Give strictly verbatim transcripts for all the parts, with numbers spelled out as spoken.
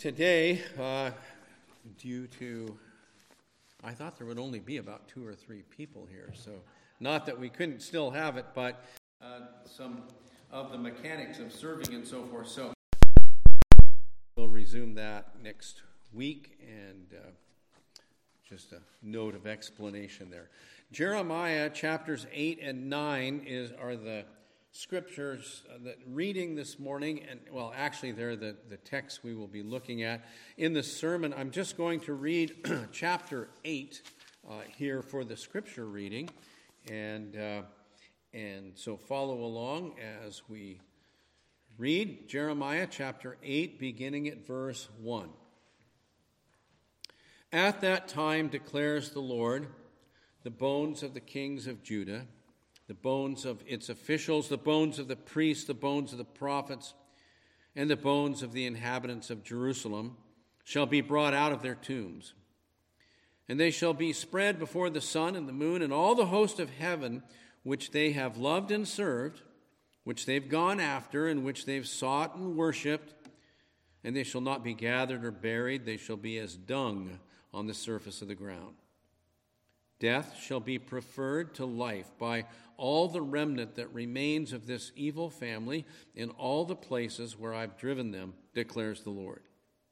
Today, uh, due to, I thought there would only be about two or three people here, so not that we couldn't still have it, but uh, some of the mechanics of serving and so forth. So we'll resume that next week, and uh, just a note of explanation there. Jeremiah chapters eight and nine is are the scriptures that reading this morning, and well, actually they're the, the text we will be looking at in the sermon. I'm just going to read chapter eight uh, here for the scripture reading, and uh, and so follow along as we read Jeremiah chapter eight, beginning at verse one. At that time, declares the Lord, the bones of the kings of Judah, the bones of its officials, the bones of the priests, the bones of the prophets, and the bones of the inhabitants of Jerusalem shall be brought out of their tombs. And they shall be spread before the sun and the moon and all the host of heaven, which they have loved and served, which they've gone after, and which they've sought and worshipped. And they shall not be gathered or buried. They shall be as dung on the surface of the ground. Death shall be preferred to life by all the remnant that remains of this evil family in all the places where I've driven them, declares the Lord.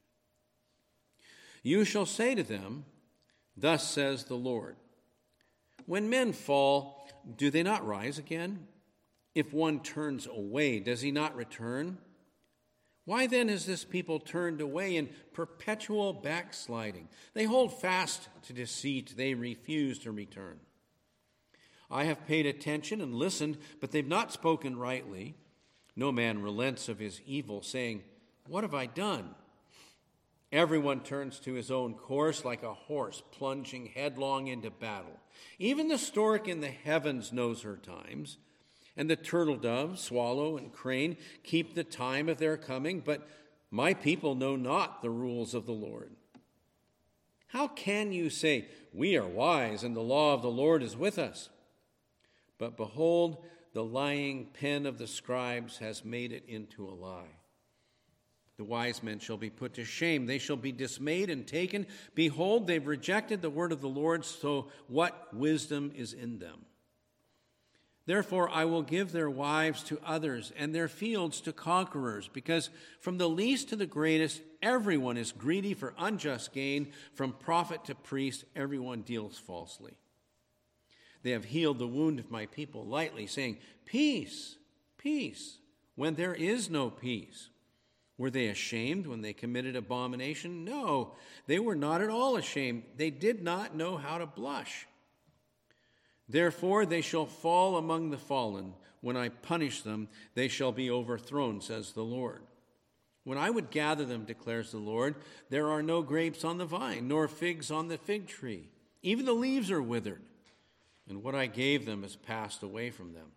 You shall say to them, thus says the Lord, when men fall, do they not rise again? If one turns away, does he not return? Why then is this people turned away in perpetual backsliding? They hold fast to deceit. They refuse to return. I have paid attention and listened, but they've not spoken rightly. No man relents of his evil, saying, what have I done? Everyone turns to his own course like a horse plunging headlong into battle. Even the stork in the heavens knows her times, and the turtle dove, swallow, and crane keep the time of their coming, but my people know not the rules of the Lord. How can you say, we are wise, and the law of the Lord is with us? But behold, the lying pen of the scribes has made it into a lie. The wise men shall be put to shame. They shall be dismayed and taken. Behold, they've rejected the word of the Lord, so what wisdom is in them? Therefore, I will give their wives to others and their fields to conquerors, because from the least to the greatest, everyone is greedy for unjust gain. From prophet to priest, everyone deals falsely. They have healed the wound of my people lightly, saying, peace, peace, when there is no peace. Were they ashamed when they committed abomination? No, they were not at all ashamed. They did not know how to blush. Therefore they shall fall among the fallen. When I punish them, they shall be overthrown, says the Lord. When I would gather them, declares the Lord, there are no grapes on the vine, nor figs on the fig tree. Even the leaves are withered, and what I gave them has passed away from them.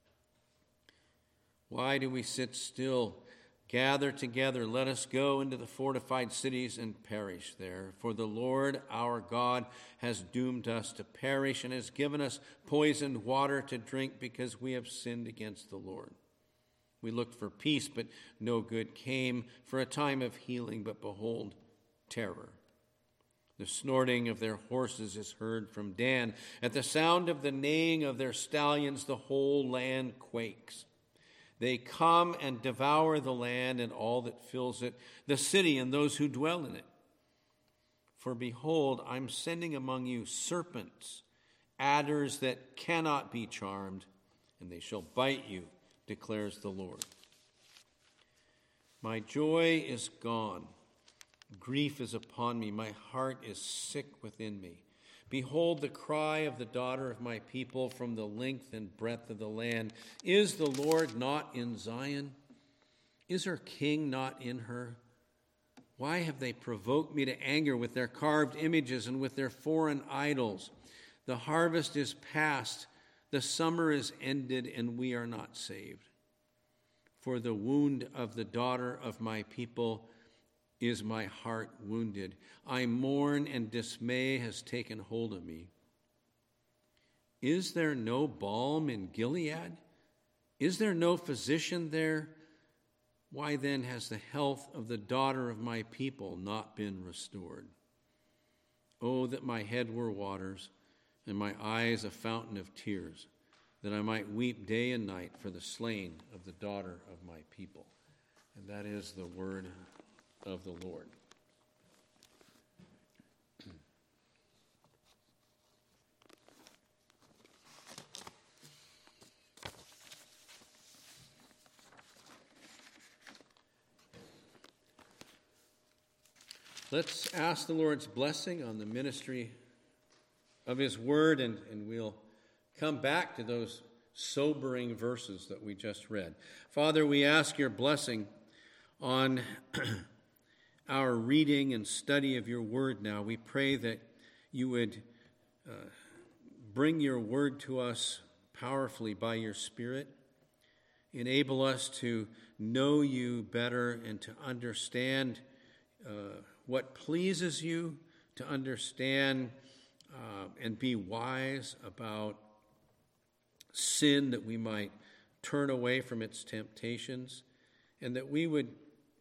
Why do we sit still? Gather together, let us go into the fortified cities and perish there. For the Lord our God has doomed us to perish and has given us poisoned water to drink because we have sinned against the Lord. We looked for peace, but no good came, for a time of healing, but behold, terror. The snorting of their horses is heard from Dan. At the sound of the neighing of their stallions, the whole land quakes. They come and devour the land and all that fills it, the city and those who dwell in it. For behold, I'm sending among you serpents, adders that cannot be charmed, and they shall bite you, declares the Lord. My joy is gone. Grief is upon me. My heart is sick within me. Behold the cry of the daughter of my people from the length and breadth of the land. Is the Lord not in Zion? Is her king not in her? Why have they provoked me to anger with their carved images and with their foreign idols? The harvest is past, the summer is ended, and we are not saved. For the wound of the daughter of my people is my heart wounded. I mourn, and dismay has taken hold of me. Is there no balm in Gilead? Is there no physician there? Why then has the health of the daughter of my people not been restored? Oh, that my head were waters, and my eyes a fountain of tears, that I might weep day and night for the slain of the daughter of my people. And that is the word of the Lord. Let's ask the Lord's blessing on the ministry of his word, and, and we'll come back to those sobering verses that we just read. Father, we ask your blessing on our reading and study of your word now. We pray that you would uh, bring your word to us powerfully by your Spirit. Enable us to know you better and to understand uh, what pleases you, to understand uh, and be wise about sin, that we might turn away from its temptations, and that we would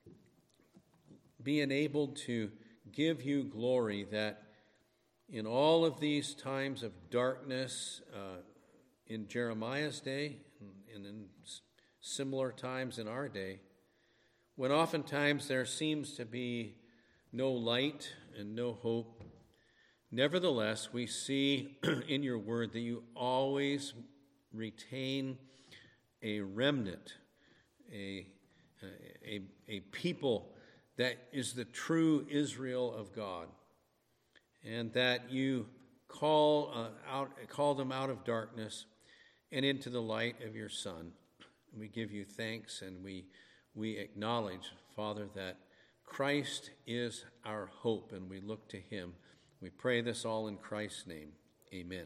be enabled to give you glory, that in all of these times of darkness, uh, in Jeremiah's day and in similar times in our day, when oftentimes there seems to be no light and no hope, nevertheless, we see in your word that you always retain a remnant, a, a, a people that is the true Israel of God, and that you call uh, out, call them out of darkness and into the light of your Son. We give you thanks, and we we acknowledge, Father, that Christ is our hope, and we look to him. We pray this all in Christ's name. Amen.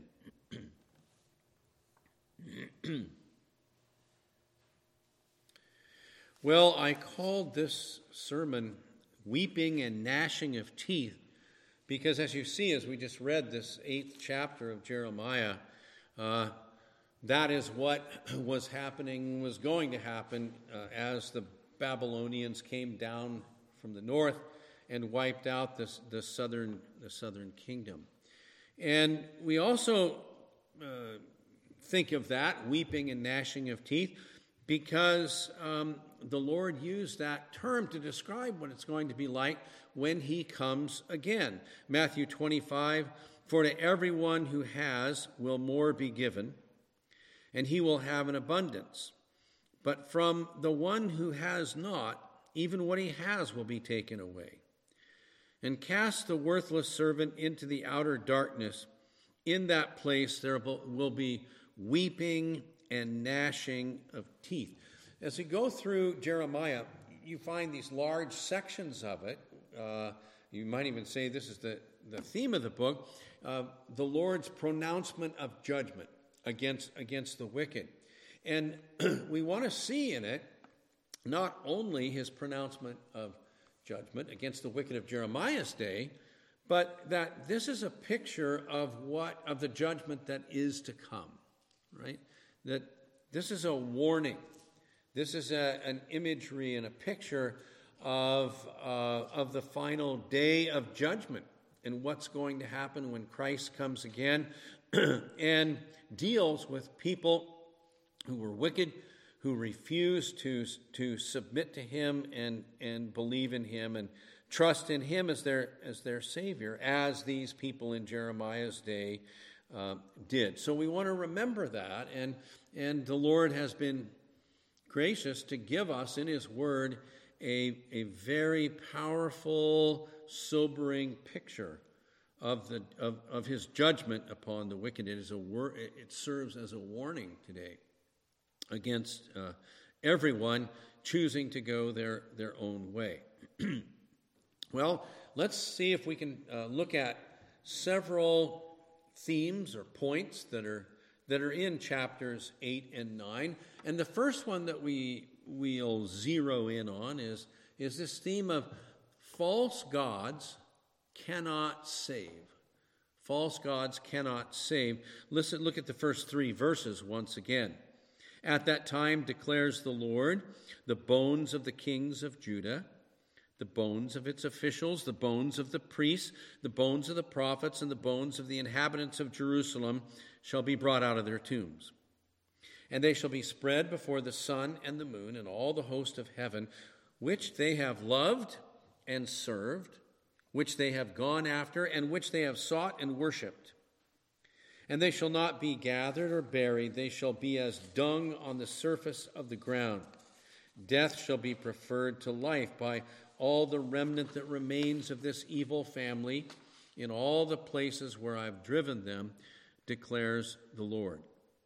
Well, I called this sermon Weeping and Gnashing of Teeth because, as you see, as we just read this eighth chapter of Jeremiah, uh, that is what was happening, was going to happen uh, as the Babylonians came down from the north and wiped out this, the southern the southern kingdom. And we also uh, think of that, weeping and gnashing of teeth, because um, the Lord used that term to describe what it's going to be like when he comes again. Matthew twenty-five, for to everyone who has will more be given, and he will have an abundance. But from the one who has not, even what he has will be taken away. And cast the worthless servant into the outer darkness. In that place there will be weeping and gnashing of teeth. As you go through Jeremiah, you find these large sections of it. Uh, you might even say this is the, the theme of the book, uh, the Lord's pronouncement of judgment against, against the wicked. And we want to see in it not only his pronouncement of judgment against the wicked of Jeremiah's day, but that this is a picture of what of the judgment that is to come, right? That this is a warning. This is a, an imagery and a picture of, uh, of the final day of judgment and what's going to happen when Christ comes again and deals with people who were wicked, who refused to, to submit to him and, and believe in him and trust in him as their, as their Savior, as these people in Jeremiah's day uh, did. So we want to remember that, and, and the Lord has been gracious to give us in his word a, a very powerful, sobering picture of, the, of, of his judgment upon the wicked. It, is a wor- it serves as a warning today against uh, everyone choosing to go their, their own way. Well, let's see if we can uh, look at several themes or points that are that are in chapters eight and nine. And the first one that we we'll zero in on is, is this theme of false gods cannot save. False gods cannot save. Listen, look at the first three verses once again. At that time, declares the Lord, the bones of the kings of Judah, the bones of its officials, the bones of the priests, the bones of the prophets, and the bones of the inhabitants of Jerusalem shall be brought out of their tombs. And they shall be spread before the sun and the moon and all the host of heaven, which they have loved and served, which they have gone after, and which they have sought and worshipped. And they shall not be gathered or buried. They shall be as dung on the surface of the ground. Death shall be preferred to life by all the remnant that remains of this evil family in all the places where I've driven them, declares the Lord.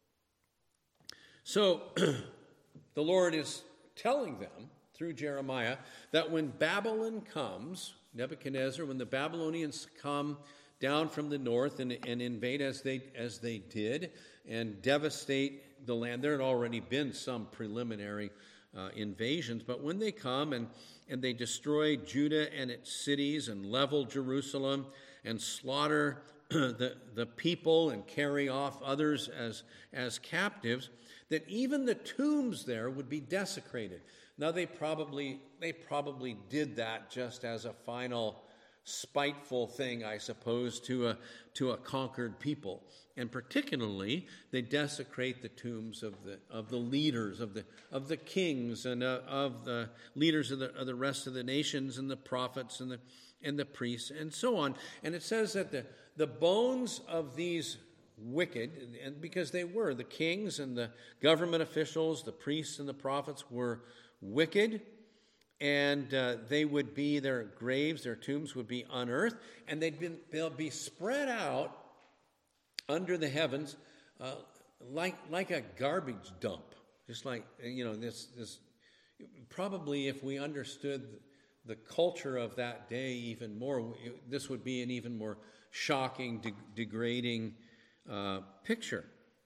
So the Lord is telling them through Jeremiah that when Babylon comes, Nebuchadnezzar, when the Babylonians come down from the north and, and invade as they as they did and devastate the land, there had already been some preliminary uh, invasions, but when they come and, and they destroy Judah and its cities and level Jerusalem and slaughter the, the people and carry off others as, as captives, that even the tombs there would be desecrated. Now they probably they probably did that just as a final spiteful thing, I suppose, to a to a conquered people. And particularly, they desecrate the tombs of the of the leaders of the of the kings and uh, of the leaders of the of the rest of the nations and the prophets and the and the priests and so on. And it says that the the bones of these wicked, and because they were the kings and the government officials, the priests and the prophets were wicked, and uh, they would be, their graves, their tombs would be unearthed, and they'd been, they'll be spread out under the heavens uh, like like a garbage dump. Just like, you know, this, this probably if we understood the culture of that day even more, this would be an even more shocking, de- degrading uh, picture.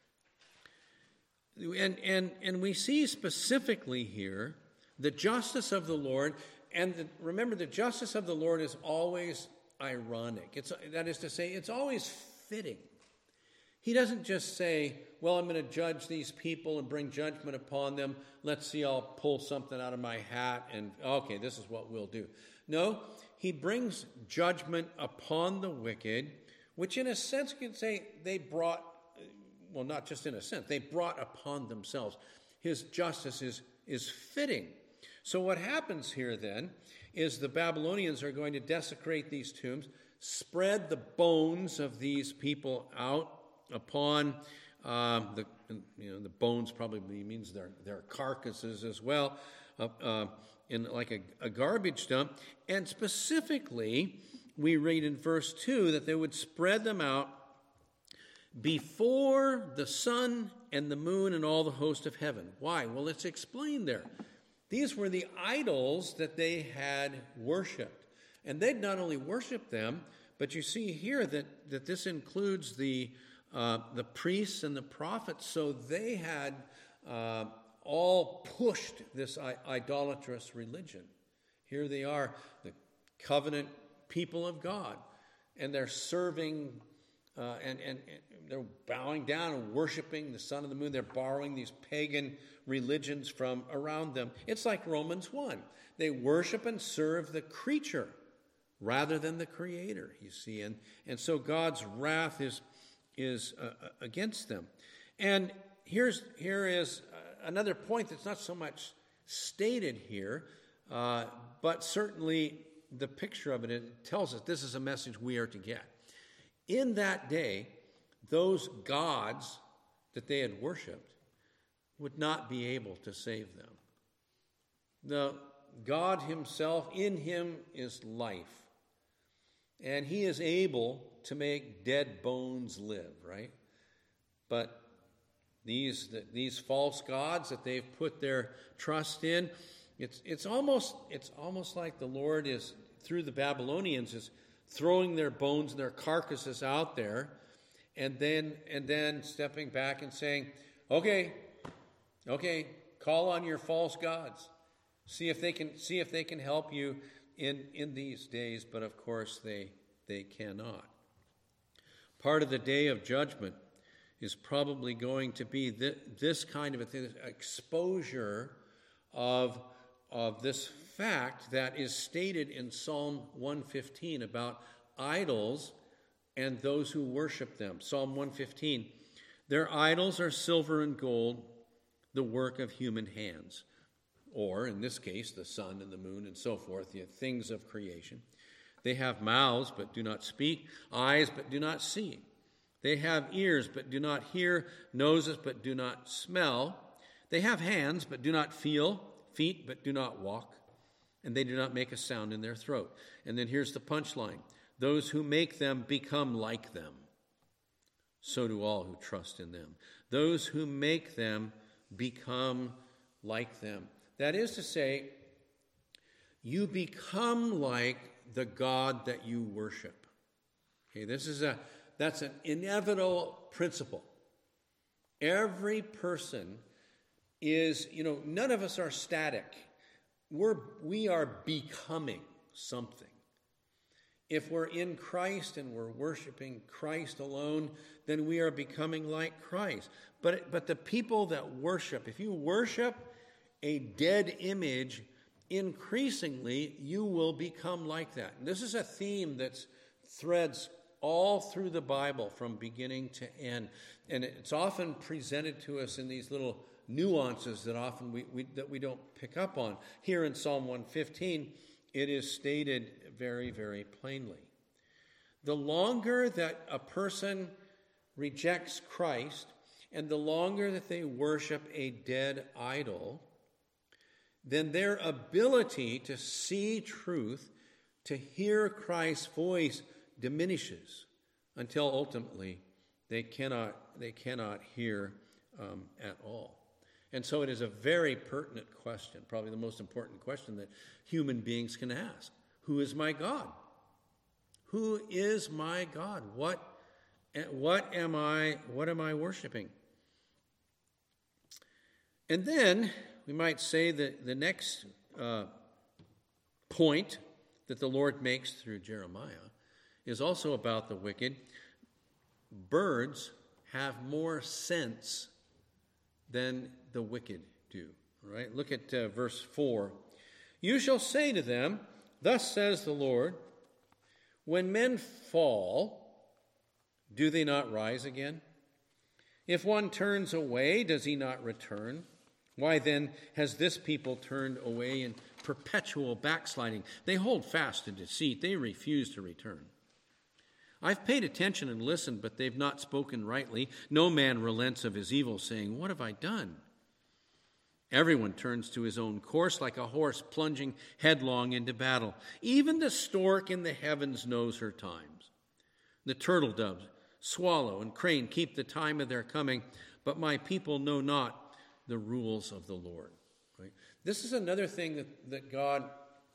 And, and, and we see specifically here the justice of the Lord, and the, remember, the justice of the Lord is always ironic. It's, that is to say, it's always fitting. He doesn't just say, well, I'm going to judge these people and bring judgment upon them. Let's see, I'll pull something out of my hat and, okay, this is what we'll do. No, he brings judgment upon the wicked, which in a sense you can say they brought, well, not just in a sense, they brought upon themselves. His justice is, is fitting. So what happens here then is the Babylonians are going to desecrate these tombs, spread the bones of these people out upon um, the you know the bones probably means their their carcasses as well, uh, uh, in like a, a garbage dump. And specifically, we read in verse two that they would spread them out before the sun and the moon and all the host of heaven. Why? Well, it's explained there. These were the idols that they had worshipped. And they'd not only worshipped them, but you see here that, that this includes the, uh, the priests and the prophets. So they had uh, all pushed this I- idolatrous religion. Here they are, the covenant people of God, and they're serving uh, and, and, and they're bowing down and worshiping the sun and the moon. They're borrowing these pagan religions from around them. It's like Romans one. They worship and serve the creature rather than the creator, you see. And, and so God's wrath is, is uh, against them. And here's here is another point that's not so much stated here, uh, but certainly the picture of it, it tells us this is a message we are to get. In that day, those gods that they had worshipped would not be able to save them. The God himself, in him is life. And he is able to make dead bones live, right? But these these false gods that they've put their trust in, it's it's almost it's almost like the Lord is, through the Babylonians, is throwing their bones and their carcasses out there, and then and then stepping back and saying, okay, okay, call on your false gods. See if they can see if they can help you in, in these days, but of course they they cannot. Part of the day of judgment is probably going to be th- this kind of a thing, exposure of, of this fact that is stated in Psalm one fifteen about idols and those who worship them. Psalm one fifteen, their idols are silver and gold, the work of human hands. Or, in this case, the sun and the moon and so forth, the things of creation. They have mouths but do not speak, eyes but do not see. They have ears but do not hear, noses but do not smell. They have hands but do not feel, feet but do not walk, and they do not make a sound in their throat. And then here's the punchline. Those who make them become like them. So do all who trust in them. Those who make them become like them. That is to say, you become like the God that you worship. Okay, this is a that's an inevitable principle. Every person is, you know, none of us are static. We're we are becoming something. If we're in Christ and we're worshiping Christ alone, then we are becoming like Christ. But but the people that worship, if you worship a dead image, increasingly you will become like that. And this is a theme that threads all through the Bible from beginning to end. And it's often presented to us in these little nuances that often we, we that we don't pick up on. Here in Psalm one fifteen, it is stated very, very plainly. The longer that a person rejects Christ and the longer that they worship a dead idol, then their ability to see truth, to hear Christ's voice, diminishes until ultimately they cannot they cannot hear um, at all. And so it is a very pertinent question, probably the most important question that human beings can ask. Who is my God? Who is my God? What what am I what am I worshiping? And then we might say that the next uh, point that the Lord makes through Jeremiah is also about the wicked. Birds have more sense than the wicked do. All right? Look at uh, verse four. You shall say to them, thus says the Lord, when men fall, do they not rise again? If one turns away, does he not return? Why then has this people turned away in perpetual backsliding? They hold fast to deceit. They refuse to return. I've paid attention and listened, but they've not spoken rightly. No man relents of his evil, saying, what have I done? Everyone turns to his own course like a horse plunging headlong into battle. Even the stork in the heavens knows her times. The turtle doves, swallow, and crane keep the time of their coming, but my people know not the rules of the Lord. Right? This is another thing that, that God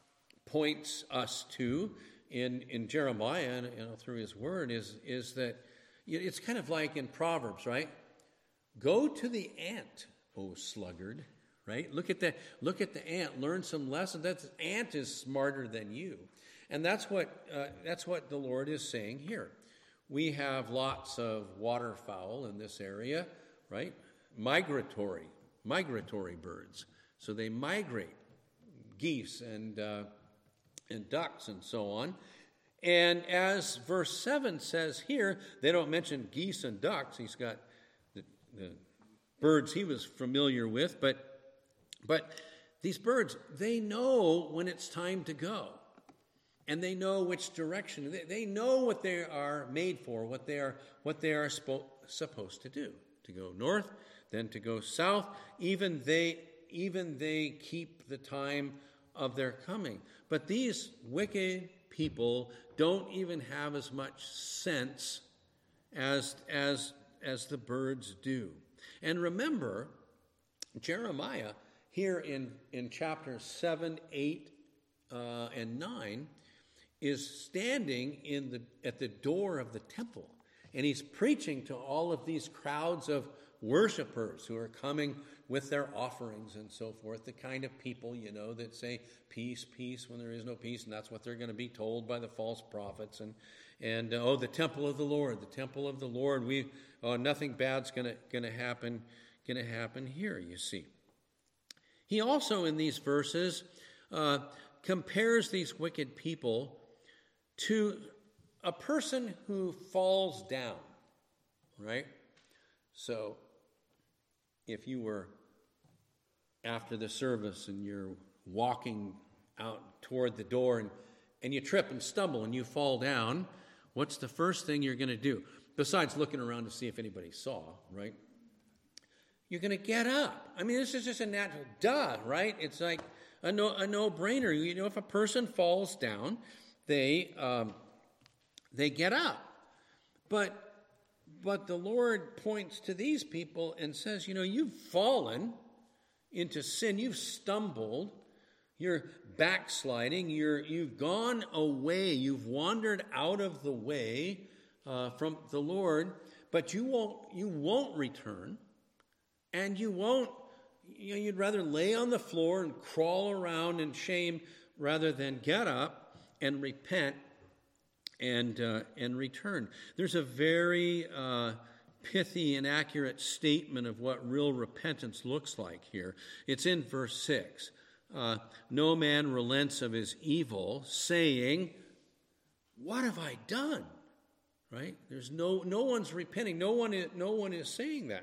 points us to in, in Jeremiah and you know, through his word is, is that it's kind of like in Proverbs, right? Go to the ant, O sluggard, right? Look at the look at the ant, learn some lessons. That ant is smarter than you. And that's what uh, that's what the Lord is saying here. We have lots of waterfowl in this area, right? Migratory migratory birds. So they migrate, geese and uh, and ducks and so on. And as verse seven says here, they don't mention geese and ducks. He's got the, the birds he was familiar with, but but these birds, they know when it's time to go. And they know which direction. They, they know what they are made for, what they are what they are spo- supposed to do. To go north, then to go south. Even they even they keep the time of their coming. But these wicked people don't even have as much sense as as as the birds do. And remember, Jeremiah here in, in chapters seven, eight, uh, and nine is standing in the at the door of the temple. And he's preaching to all of these crowds of worshipers who are coming with their offerings and so forth, the kind of people, you know, that say peace, peace when there is no peace, and that's what they're going to be told by the false prophets. And, and uh, oh, the temple of the Lord, the temple of the Lord, we, oh, nothing bad's going to going to happen, going to happen here, you see. He also, in these verses, uh, compares these wicked people to a person who falls down, right? So if you were after the service and you're walking out toward the door and, and you trip and stumble and you fall down, what's the first thing you're going to do? Besides looking around to see if anybody saw, right? You're going to get up. I mean, this is just a natural duh, right? It's like a, no, a no-brainer. You know, if a person falls down, they um, they get up. But but the Lord points to these people and says, you know, you've fallen into sin. You've stumbled. You're backsliding. You're you've gone away. You've wandered out of the way uh, from the Lord. But you won't you won't return, and you won't. You know, you'd rather lay on the floor and crawl around in shame rather than get up and repent and uh, and return. There's a very uh, pithy and accurate statement of what real repentance looks like here. It's in verse six. Uh, no man relents of his evil, saying, "What have I done?" Right? There's no no one's repenting. No one is, no one is saying that.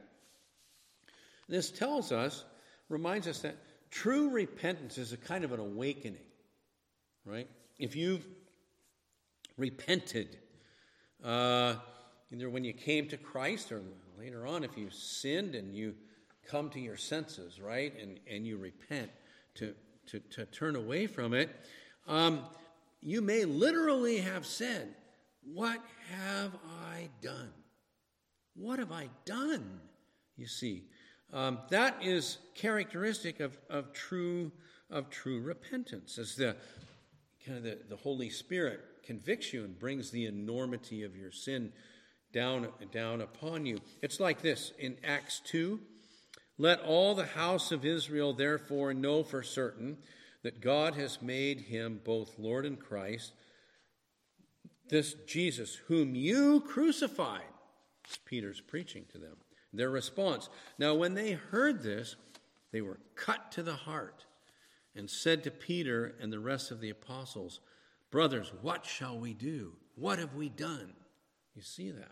This tells us, reminds us that true repentance is a kind of an awakening. Right? If you've repented, uh, either when you came to Christ or later on, if you sinned and you come to your senses, right, and, and you repent to, to, to turn away from it, um, you may literally have said, "What have I done? What have I done?" You see, um, that is characteristic of, of true of true repentance, as the kind of the, the Holy Spirit convicts you and brings the enormity of your sin down, down upon you. It's like this in Acts two. "Let all the house of Israel therefore know for certain that God has made him both Lord and Christ, this Jesus whom you crucified." It's Peter's preaching to them. Their response: "Now when they heard this, they were cut to the heart and said to Peter and the rest of the apostles, 'Brothers, what shall we do? What have we done?'" You see that?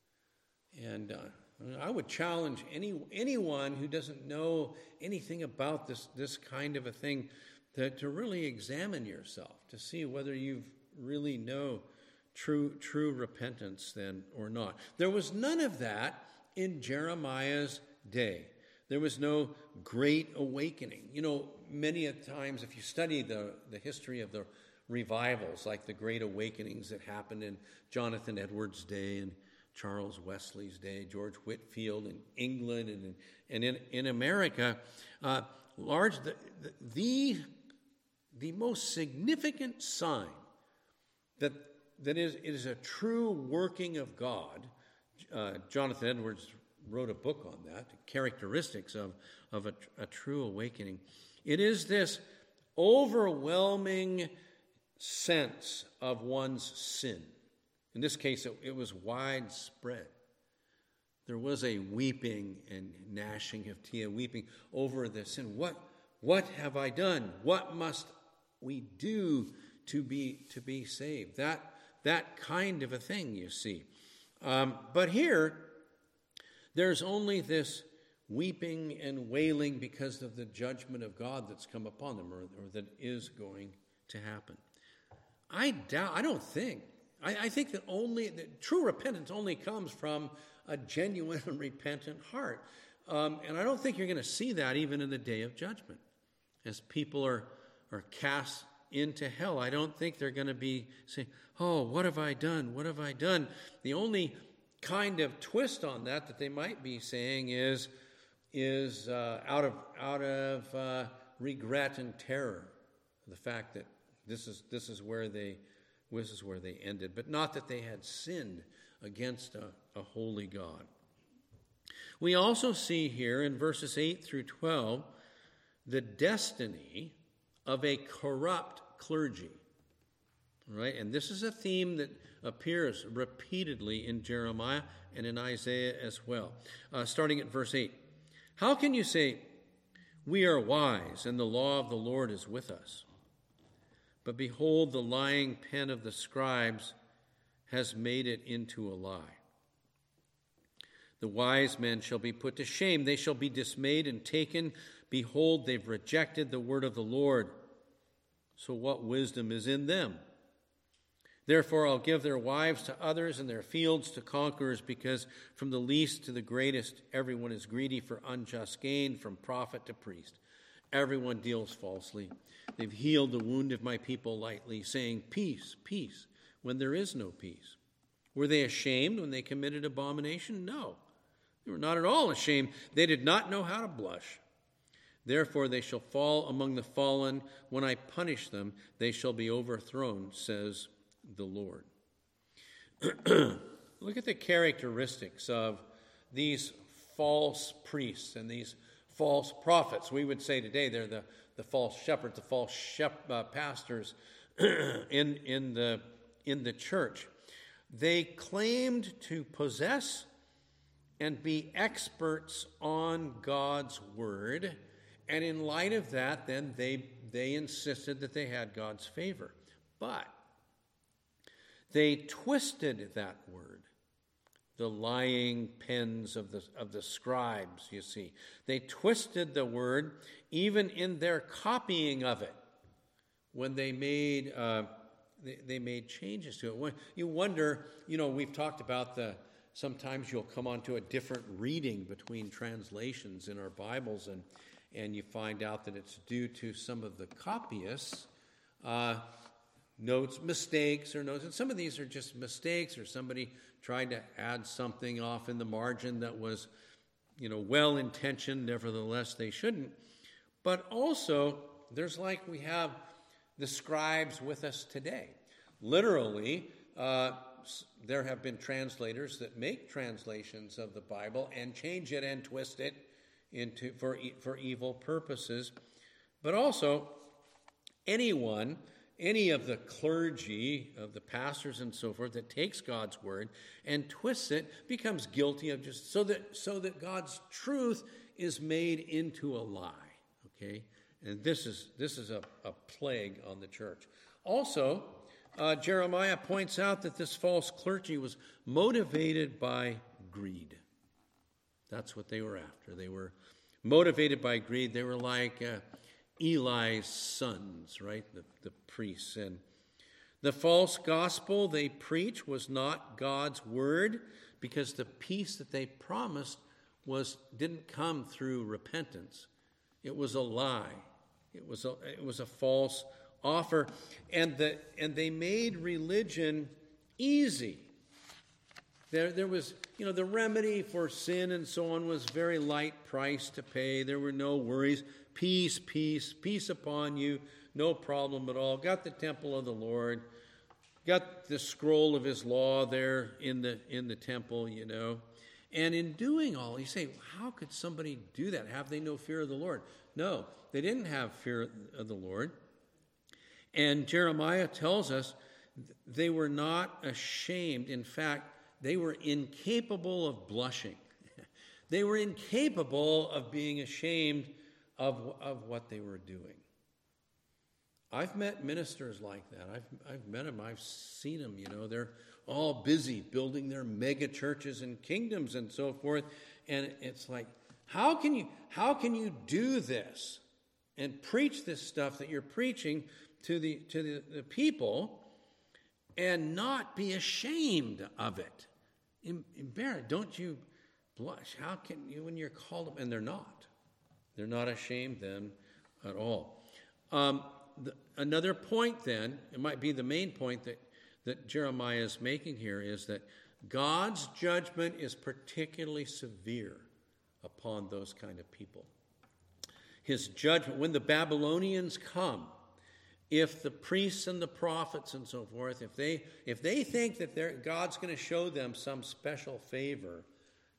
And uh, I would challenge any anyone who doesn't know anything about this, this kind of a thing to, to really examine yourself, to see whether you really know true, true repentance then or not. There was none of that in Jeremiah's day. There was no great awakening. You know, many a times if you study the, the history of the revivals, like the great awakenings that happened in Jonathan Edwards' day and Charles Wesley's day, George Whitefield in England and in, and in, in America, uh, large the, the the most significant sign that that is it is a true working of God. Uh, Jonathan Edwards wrote a book on that, characteristics of of a, a true awakening. It is this overwhelming sense of one's sin. In this case, it, it was widespread. There was a weeping and gnashing of teeth, weeping over the sin. What, what have I done? What must we do to be to be saved? That that kind of a thing, you see. Um, but here, there's only this weeping and wailing because of the judgment of God that's come upon them, or, or that is going to happen. I doubt. I don't think. I, I think that only that true repentance only comes from a genuine and repentant heart, um, and I don't think you're going to see that even in the day of judgment, as people are are cast into hell. I don't think they're going to be saying, "Oh, what have I done? What have I done?" The only kind of twist on that that they might be saying is is uh, out of out of uh, regret and terror, the fact that This is this is where they this is where they ended, but not that they had sinned against a, a holy God. We also see here in verses eight through twelve the destiny of a corrupt clergy. Right? And this is a theme that appears repeatedly in Jeremiah and in Isaiah as well. Uh, starting at verse eight. How can you say, we are wise, and the law of the Lord is with us? But behold, the lying pen of the scribes has made it into a lie. The wise men shall be put to shame. They shall be dismayed and taken. Behold, they've rejected the word of the Lord. So what wisdom is in them? Therefore, I'll give their wives to others and their fields to conquerors, because from the least to the greatest, everyone is greedy for unjust gain, from prophet to priest. Everyone deals falsely. They've healed the wound of my people lightly, saying, peace, peace, when there is no peace. Were they ashamed when they committed abomination? No, they were not at all ashamed. They did not know how to blush. Therefore, they shall fall among the fallen. When I punish them, they shall be overthrown, says the Lord. Look at the characteristics of these false priests and these false prophets. We would say today they're the, the false shepherds, the false shep, uh, pastors in, in, the, in the church. They claimed to possess and be experts on God's word, and in light of that, then they, they insisted that they had God's favor. But they twisted that word, the lying pens of the, of the scribes, you see. They twisted the word even in their copying of it when they made, uh, they, they made changes to it. When you wonder, you know, we've talked about the, sometimes you'll come onto a different reading between translations in our Bibles, and, and you find out that it's due to some of the copyists' uh notes, mistakes or notes. And some of these are just mistakes, or somebody tried to add something off in the margin that was, you know, well-intentioned. Nevertheless, they shouldn't. But also, there's like we have the scribes with us today. Literally, uh, there have been translators that make translations of the Bible and change it and twist it into for, for evil purposes. But also, anyone Any of the clergy, of the pastors and so forth, that takes God's word and twists it becomes guilty of just so that so that God's truth is made into a lie. Okay, and this is this is a, a plague on the church. Also, uh, Jeremiah points out that this false clergy was motivated by greed. That's what they were after. They were motivated by greed. They were like Uh, Eli's sons, right, the, the priests. And the false gospel they preach was not God's word, because the peace that they promised was didn't come through repentance. It was a lie. It was a, it was a false offer. And, the, and they made religion easy. There, there was, you know, the remedy for sin and so on was very light price to pay. There were no worries. Peace, peace, peace upon you, no problem at all. Got the temple of the Lord, got the scroll of his law there in the in the temple, you know. And in doing all, you say, how could somebody do that? Have they no fear of the Lord? No, they didn't have fear of the Lord. And Jeremiah tells us they were not ashamed. In fact, they were incapable of blushing. They were incapable of being ashamed Of, of what they were doing. I've met ministers like that. I've I've met them. I've seen them. You know, they're all busy building their mega churches and kingdoms and so forth. And it's like, how can you how can you do this and preach this stuff that you're preaching to the to the, the people and not be ashamed of it? Embarrassed? Don't you blush? How can you when you're called? And they're not. They're not ashamed then at all. Um, the, another point then, it might be the main point that, that Jeremiah is making here, is that God's judgment is particularly severe upon those kind of people. His judgment, when the Babylonians come, if the priests and the prophets and so forth, if they if they think that God's going to show them some special favor,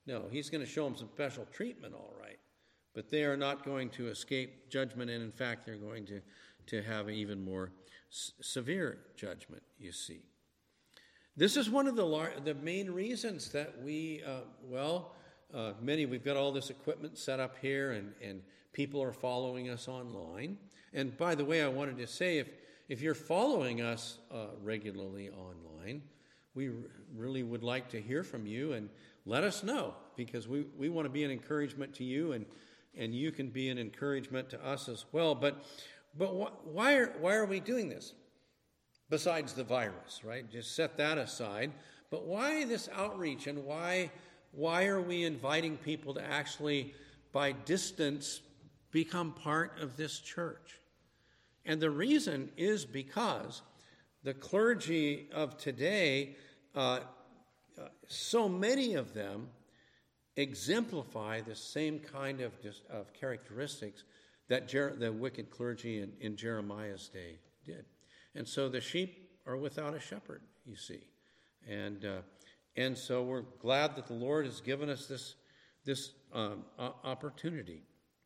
No, he's going to show them some special treatment, all right. But they are not going to escape judgment, and in fact, they're going to, to have an even more s- severe judgment, you see. This is one of the lar- the main reasons that we, uh, well, uh, many, we've got all this equipment set up here, and, and people are following us online. And by the way, I wanted to say, if, if you're following us uh, regularly online, we r- really would like to hear from you, and let us know, because we, we want to be an encouragement to you, and and you can be an encouragement to us as well. But but wh- why are why are we doing this? Besides the virus, right? Just set that aside. But why this outreach, and why why are we inviting people to actually, by distance, become part of this church? And the reason is because the clergy of today, uh, uh, so many of them exemplify the same kind of, of characteristics that Jer- the wicked clergy in, in Jeremiah's day did. And so the sheep are without a shepherd, you see. And uh, and so we're glad that the Lord has given us this, this um, opportunity.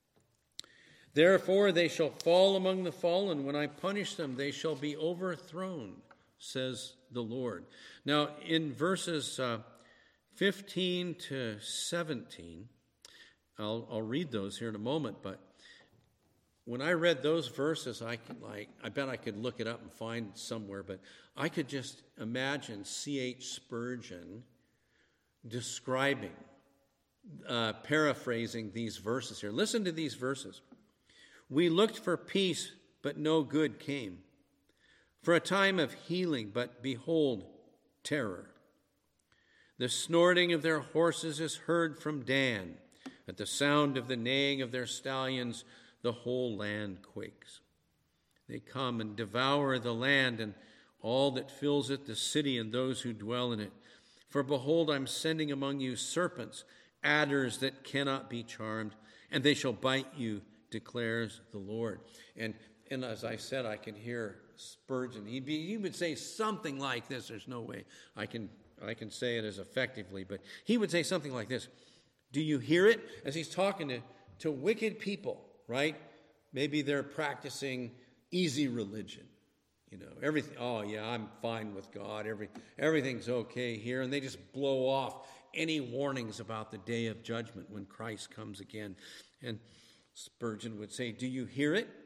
Therefore they shall fall among the fallen. When I punish them, they shall be overthrown, says the Lord. Now, in verses Uh, fifteen to seventeen, I'll, I'll read those here in a moment, but when I read those verses, I could like, I bet I could look it up and find somewhere, but I could just imagine C H Spurgeon describing, uh, paraphrasing these verses here. Listen to these verses. We looked for peace, but no good came. For a time of healing, but behold, terror. The snorting of their horses is heard from Dan. At the sound of the neighing of their stallions, the whole land quakes. They come and devour the land and all that fills it, the city and those who dwell in it. For behold, I'm sending among you serpents, adders that cannot be charmed, and they shall bite you, declares the Lord. And and as I said, I can hear Spurgeon. He'd be, he would say something like this. There's no way I can I can say it as effectively, but he would say something like this. Do you hear it? As he's talking to, to wicked people, right? Maybe they're practicing easy religion. You know, everything, oh yeah, I'm fine with God. Every, everything's okay here. And they just blow off any warnings about the day of judgment when Christ comes again. And Spurgeon would say, do you hear it?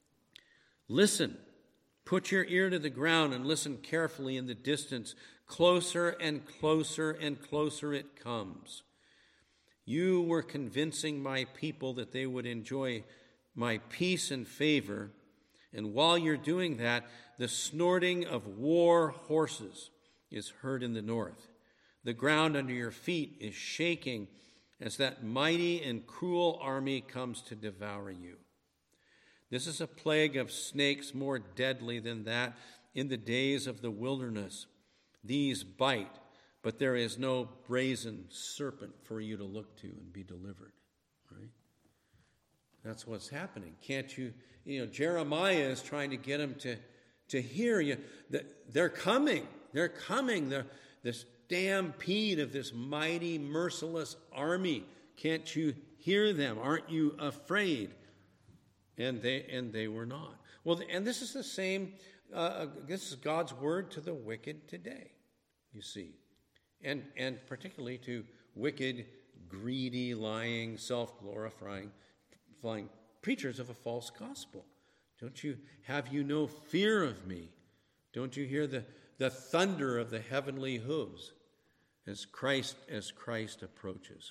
Listen. Put your ear to the ground and listen carefully in the distance. Closer and closer and closer it comes. You were convincing my people that they would enjoy my peace and favor. And while you're doing that, the snorting of war horses is heard in the north. The ground under your feet is shaking as that mighty and cruel army comes to devour you. This is a plague of snakes more deadly than that in the days of the wilderness. These bite, but there is no brazen serpent for you to look to and be delivered. Right? That's what's happening. Can't you, you know, Jeremiah is trying to get them to, to hear you. They're coming. They're coming. They're, this stampede of this mighty, merciless army. Can't you hear them? Aren't you afraid? And they and they were not. Well, and this is the same, uh, this is God's word to the wicked today, you see. And and particularly to wicked, greedy, lying, self-glorifying flying preachers of a false gospel. Don't you, have you no fear of me? Don't you hear the, the thunder of the heavenly hooves as Christ, as Christ approaches?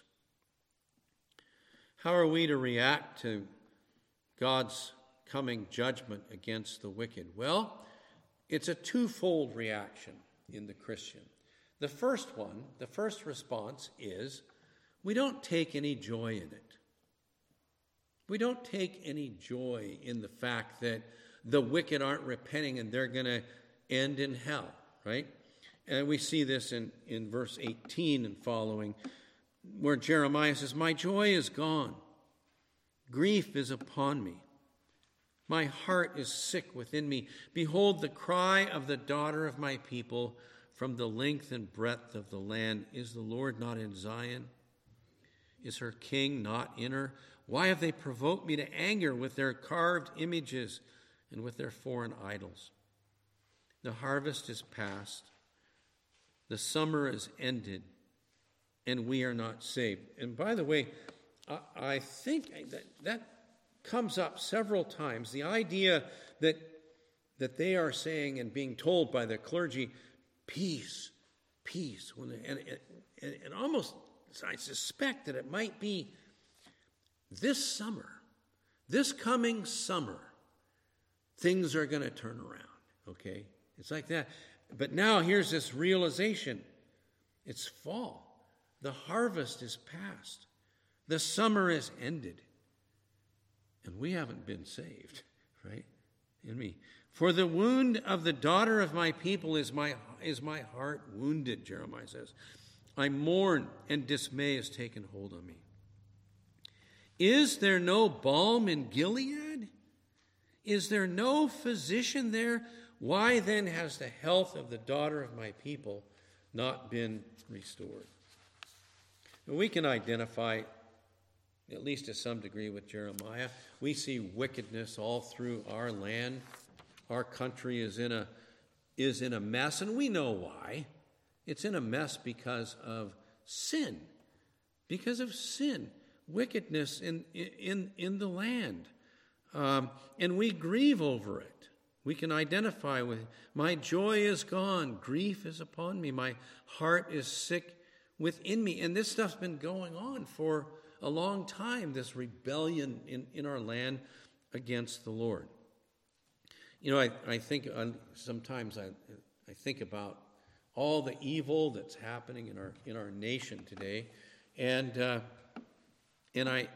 How are we to react to God's coming judgment against the wicked? Well, it's a twofold reaction in the Christian. The first one, the first response is, we don't take any joy in it. We don't take any joy in the fact that the wicked aren't repenting and they're going to end in hell, right? And we see this in, in verse eighteen and following, where Jeremiah says, my joy is gone. Grief is upon me. My heart is sick within me. Behold, the cry of the daughter of my people from the length and breadth of the land. Is the Lord not in Zion? Is her king not in her? Why have they provoked me to anger with their carved images and with their foreign idols? The harvest is past, the summer is ended, and we are not saved. And by the way, I, I think that, that comes up several times. The idea that, that they are saying and being told by the clergy, peace, peace. When they, and, and, and almost, I suspect that it might be this summer, this coming summer, things are going to turn around, okay? It's like that. But now here's this realization. It's fall. The harvest is past. The summer is ended. And we haven't been saved, right? In me. For the wound of the daughter of my people is my, is my heart wounded, Jeremiah says. I mourn, and dismay has taken hold on me. Is there no balm in Gilead? Is there no physician there? Why then has the health of the daughter of my people not been restored? We can identify, at least to some degree, with Jeremiah. We see wickedness all through our land. Our country is in a is in a mess, and we know why. It's in a mess because of sin. Because of sin. Wickedness in in, in the land. Um, and we grieve over it. We can identify with, my joy is gone, grief is upon me, my heart is sick within me. And this stuff's been going on for a long time, this rebellion in, in our land against the Lord. You know, I, I think uh, sometimes I, I think about all the evil that's happening in our in our nation today, and uh, and I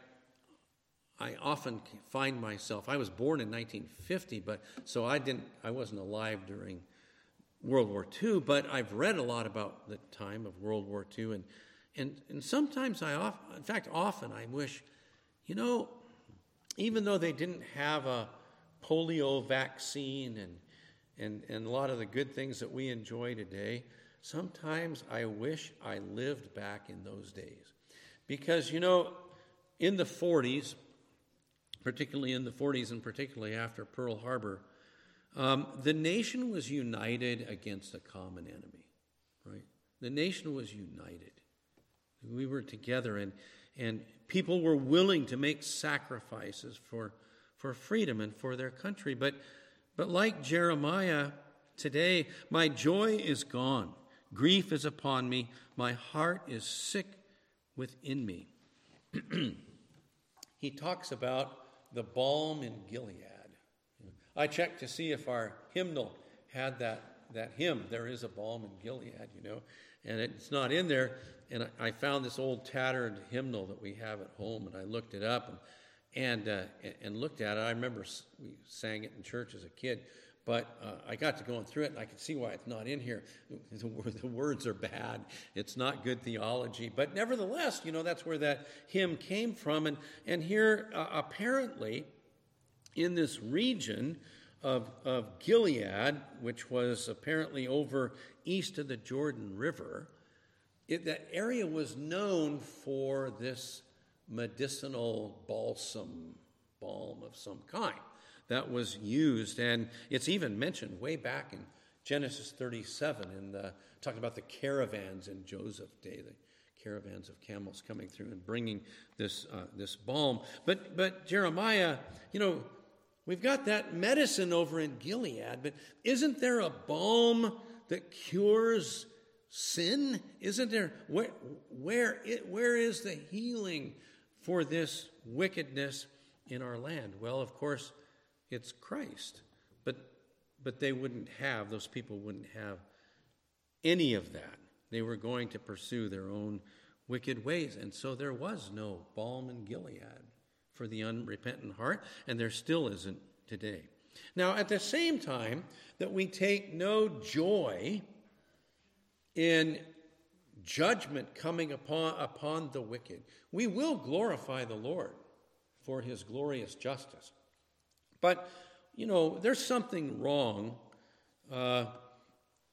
I often find myself. I was born in nineteen fifty, but so I didn't. I wasn't alive during World War Two, but I've read a lot about the time of World War Two, and and and sometimes I, often, in fact, often I wish, you know, even though they didn't have a polio vaccine and and and a lot of the good things that we enjoy today, sometimes I wish I lived back in those days, because you know, in the forties. Particularly in the forties and particularly after Pearl Harbor, um, the nation was united against a common enemy, right? The nation was united. We were together, and and people were willing to make sacrifices for for freedom and for their country. But but like Jeremiah today, my joy is gone. Grief is upon me. My heart is sick within me. He talks about the balm in Gilead. I checked to see if our hymnal had that, that hymn, There is a Balm in Gilead, you know, and it's not in there. And I, I found this old tattered hymnal that we have at home, and I looked it up and and, uh, and looked at it. I remember we sang it in church as a kid, but uh, I got to going through it, and I could see why it's not in here. The, the words are bad. It's not good theology. But nevertheless, you know, that's where that hymn came from. And, and here, uh, apparently, in this region of, of Gilead, which was apparently over east of the Jordan River, it, that area was known for this medicinal balsam, balm of some kind that was used, and it's even mentioned way back in Genesis thirty-seven, in the talking about the caravans in Joseph's day, the caravans of camels coming through and bringing this uh, this balm. But but Jeremiah, you know, we've got that medicine over in Gilead, but isn't there a balm that cures sin? Isn't there? Where where it, where is the healing for this wickedness in our land? Well, of course, it's Christ, but but they wouldn't have, those people wouldn't have any of that. They were going to pursue their own wicked ways, and so there was no balm in Gilead for the unrepentant heart, and there still isn't today. Now, at the same time that we take no joy in judgment coming upon, upon the wicked, we will glorify the Lord for his glorious justice. But, you know, there's something wrong uh,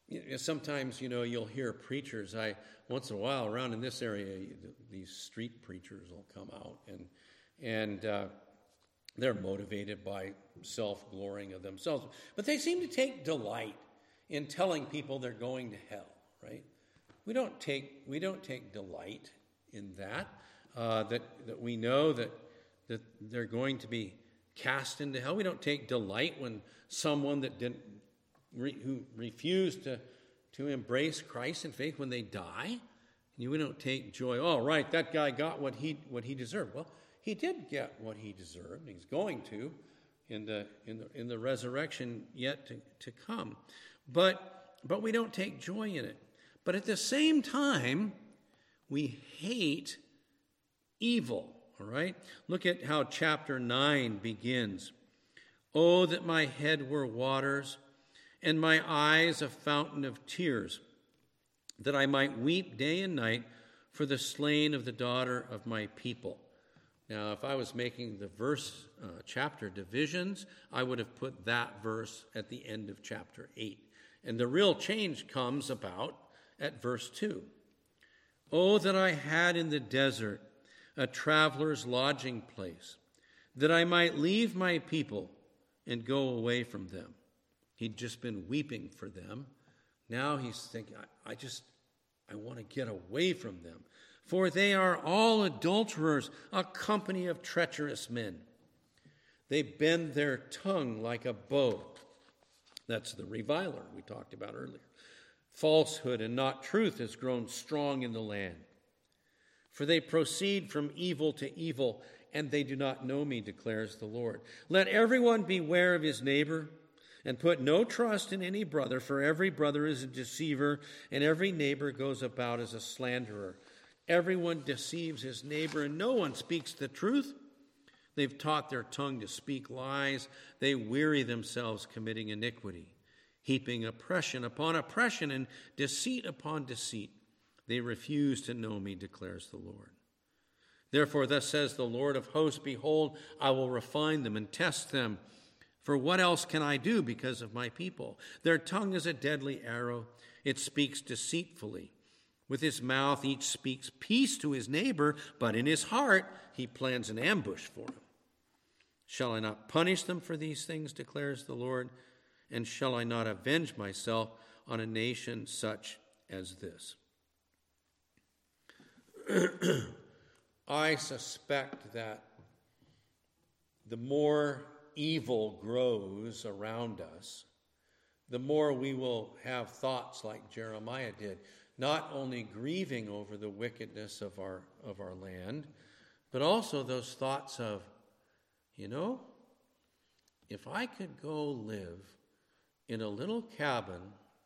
sometimes, you know, you'll hear preachers. I once in a while around in this area, these street preachers will come out, and and uh, they're motivated by self-glorying of themselves, but they seem to take delight in telling people they're going to hell. Right? We don't take we don't take delight in that. Uh, that that we know that that they're going to be cast into hell. We don't take delight when someone that didn't re, who refused to to embrace Christ in faith, when they die. We don't take joy. Oh, right, that guy got what he what he deserved. Well, he did get what he deserved. He's going to in the in the in the resurrection yet to, to come. But but we don't take joy in it. But at the same time, we hate evil. All right? Look at how chapter nine begins. Oh, that my head were waters, and my eyes a fountain of tears, that I might weep day and night for the slain of the daughter of my people. Now, if I was making the verse uh, chapter divisions, I would have put that verse at the end of chapter eight. And the real change comes about at verse two. Oh, that I had in the desert a traveler's lodging place, that I might leave my people and go away from them. He'd just been weeping for them. Now he's thinking, I, I just, I want to get away from them. For they are all adulterers, a company of treacherous men. They bend their tongue like a bow. That's the reviler we talked about earlier. Falsehood and not truth has grown strong in the land. For they proceed from evil to evil, and they do not know me, declares the Lord. Let everyone beware of his neighbor, and put no trust in any brother, for every brother is a deceiver, and every neighbor goes about as a slanderer. Everyone deceives his neighbor, and no one speaks the truth. They've taught their tongue to speak lies. They weary themselves committing iniquity, heaping oppression upon oppression and deceit upon deceit. They refuse to know me, declares the Lord. Therefore, thus says the Lord of hosts, behold, I will refine them and test them. For what else can I do because of my people? Their tongue is a deadly arrow. It speaks deceitfully. With his mouth, each speaks peace to his neighbor, but in his heart, he plans an ambush for him. Shall I not punish them for these things, declares the Lord? And shall I not avenge myself on a nation such as this? I suspect that the more evil grows around us, the more we will have thoughts like Jeremiah did, not only grieving over the wickedness of our of our land, but also those thoughts of, you know, if I could go live in a little cabin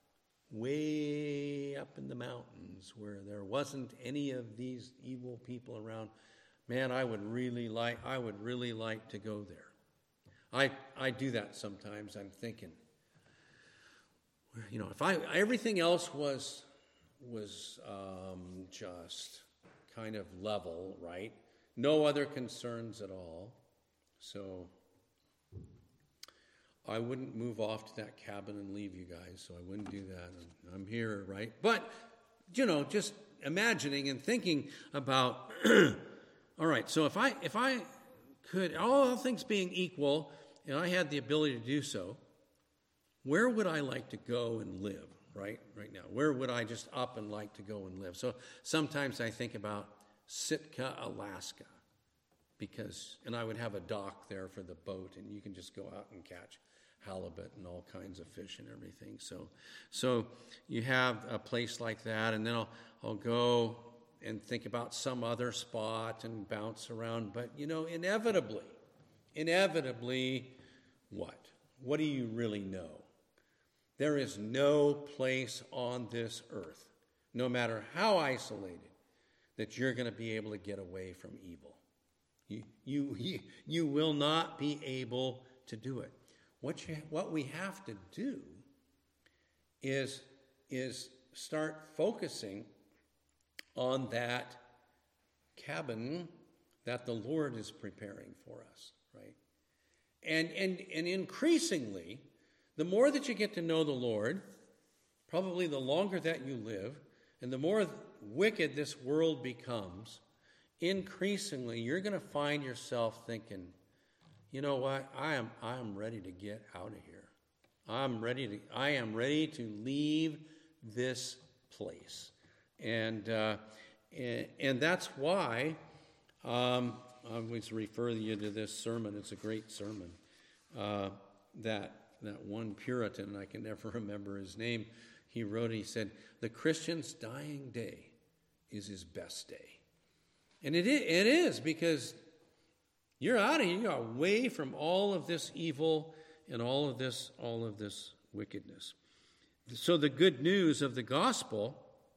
way up in the mountains where there wasn't any of these evil people around, man, I would really like I would really like to go there. I I do that sometimes. I'm thinking, you know, if I everything else was was um, just kind of level, right? No other concerns at all. So I wouldn't move off to that cabin and leave you guys, so I wouldn't do that. I'm here, right? But, you know, just imagining and thinking about, all right, so if I if I could, all things being equal, and I had the ability to do so, where would I like to go and live, right, right now? Where would I just up and like to go and live? So sometimes I think about Sitka, Alaska, because, and I would have a dock there for the boat, and you can just go out and catch halibut and all kinds of fish and everything. So so you have a place like that, and then I'll, I'll go and think about some other spot and bounce around. But, you know, inevitably, inevitably, what? What do you really know? There is no place on this earth, no matter how isolated, that you're going to be able to get away from evil. You, you, you, you will not be able to do it. What, you, what we have to do is, is start focusing on that cabin that the Lord is preparing for us, right? And, and, and increasingly, the more that you get to know the Lord, probably the longer that you live, and the more wicked this world becomes, increasingly you're going to find yourself thinking, you know what, I am I am ready to get out of here. I'm ready to I am ready to leave this place. And uh, and, and that's why um, I always refer you to this sermon. It's a great sermon. Uh, that that one Puritan, I can never remember his name, he wrote, he said, the Christian's dying day is his best day. And it is, it is because you're out of here, you're away from all of this evil and all of this, all of this wickedness. So the good news of the gospel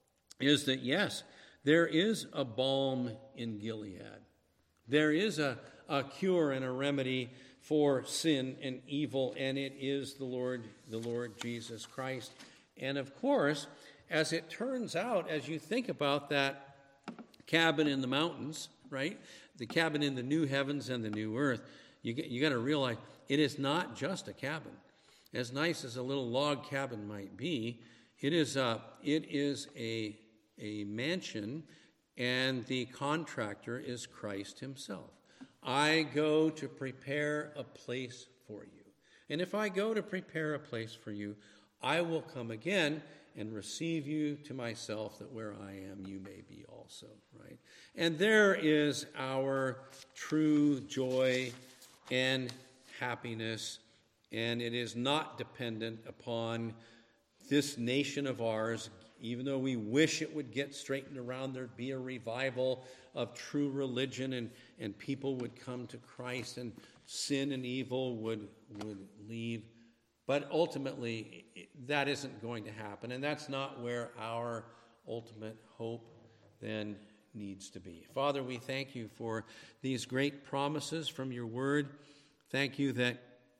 is that, yes, there is a balm in Gilead. There is a, a cure and a remedy for sin and evil, and it is the Lord, the Lord Jesus Christ. And of course, as it turns out, as you think about that cabin in the mountains, right? The cabin in the new heavens and the new earth, you get, you got to realize it is not just a cabin. As nice as a little log cabin might be, it is a, it is a, a mansion, and the contractor is Christ himself. I go to prepare a place for you. And if I go to prepare a place for you, I will come again and receive you to myself, that where I am, you may be also, right? And there is our true joy and happiness, and it is not dependent upon this nation of ours. Even though we wish it would get straightened around, there'd be a revival of true religion, and, and people would come to Christ, and sin and evil would, would leave. But ultimately, that isn't going to happen, and that's not where our ultimate hope then needs to be. Father, we thank you for these great promises from your word. Thank you that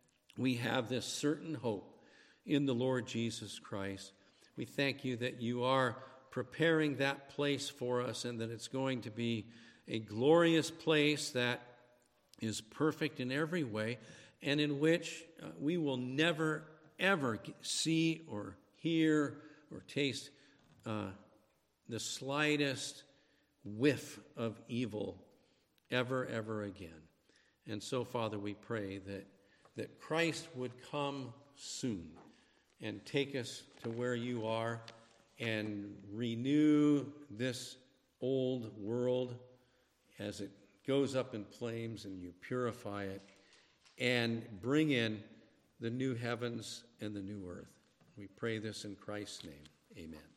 we have this certain hope in the Lord Jesus Christ. We thank you that you are preparing that place for us, and that it's going to be a glorious place that is perfect in every way, and in which uh, we will never, ever see or hear or taste uh, the slightest whiff of evil ever, ever again. And so, Father, we pray that, that Christ would come soon and take us to where you are and renew this old world as it goes up in flames, and you purify it, and bring in the new heavens and the new earth. We pray this in Christ's name. Amen.